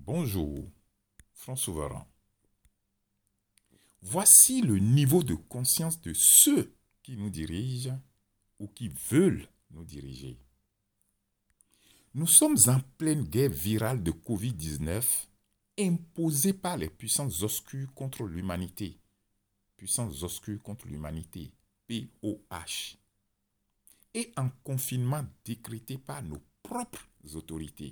Bonjour, Front Souverain. Voici le niveau de conscience de ceux qui nous dirigent ou qui veulent nous diriger. Nous sommes en pleine guerre virale de Covid-19 imposée par les puissances obscures contre l'humanité. Puissances obscures contre l'humanité, POH. Et en confinement décrété par nos propres autorités.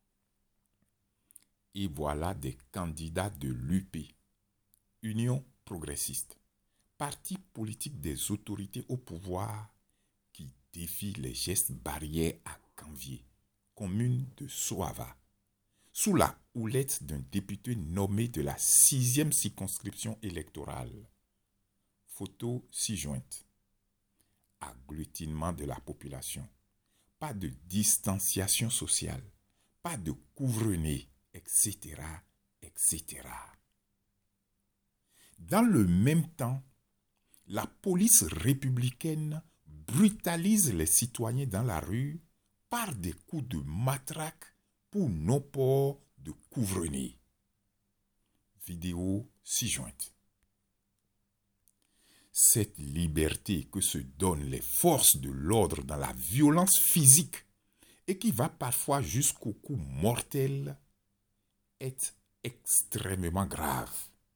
Et voilà des candidats de l'UP, Union progressiste, parti politique des autorités au pouvoir qui défie les gestes barrières à Canvier, commune de Soava, sous la houlette d'un député nommé de la 6e circonscription électorale. Photo ci-jointe. Agglutinement de la population. Pas de distanciation sociale, pas de couvre-nez, etc., etc. Dans le même temps, la police républicaine brutalise les citoyens dans la rue par des coups de matraque pour non-port de couvre-nez. Vidéo ci-jointe. Cette liberté que se donnent les forces de l'ordre dans la violence physique et qui va parfois jusqu'au coup mortel est extrêmement grave.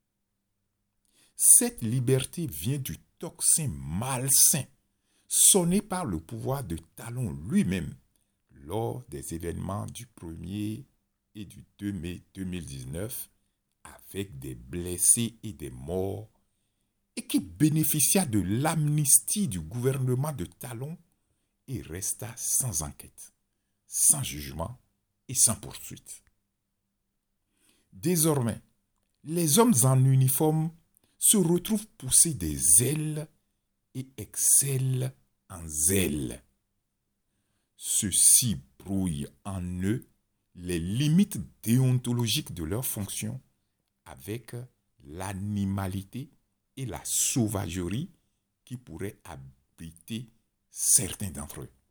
Cette liberté vient du tocsin malsain sonné par le pouvoir de Talon lui-même lors des événements du 1er et du 2 mai 2019 avec des blessés et des morts et qui bénéficia de l'amnistie du gouvernement de Talon et resta sans enquête, sans jugement et sans poursuite. Désormais, les hommes en uniforme se retrouvent poussés des ailes et excellent en zèle. Ceux-ci brouillent en eux les limites déontologiques de leur fonction avec l'animalité et la sauvagerie qui pourraient habiter certains d'entre eux.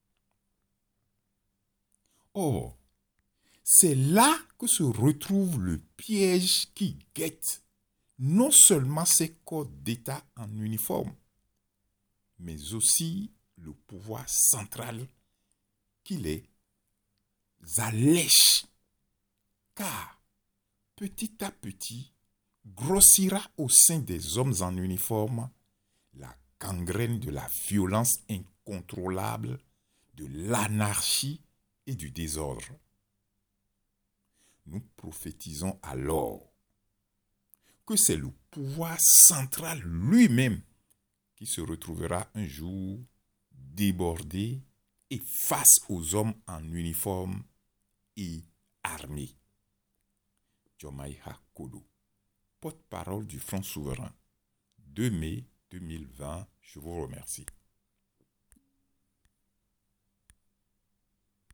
Or, c'est là que se retrouve le piège qui guette non seulement ces corps d'État en uniforme, mais aussi le pouvoir central qui les allèche, car petit à petit grossira au sein des hommes en uniforme la gangrène de la violence incontrôlable, de l'anarchie et du désordre. Nous prophétisons alors que c'est le pouvoir central lui-même qui se retrouvera un jour débordé et face aux hommes en uniforme et armés. Diomaye Kodo, porte-parole du Front Souverain, 2 mai 2020, je vous remercie.